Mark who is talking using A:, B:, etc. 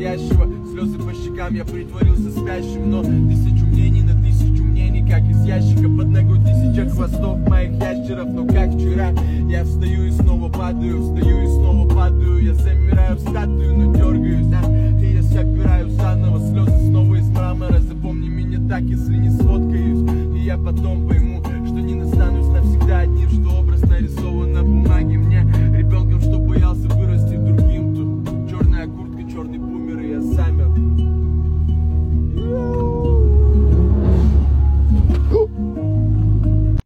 A: настоящего. Слезы по щекам, я притворился спящим. Но тысячу мнений на тысячу мнений, как из ящика. Под ногой тысяча хвостов моих ящеров. Но как вчера, я встаю и снова падаю, встаю и снова падаю.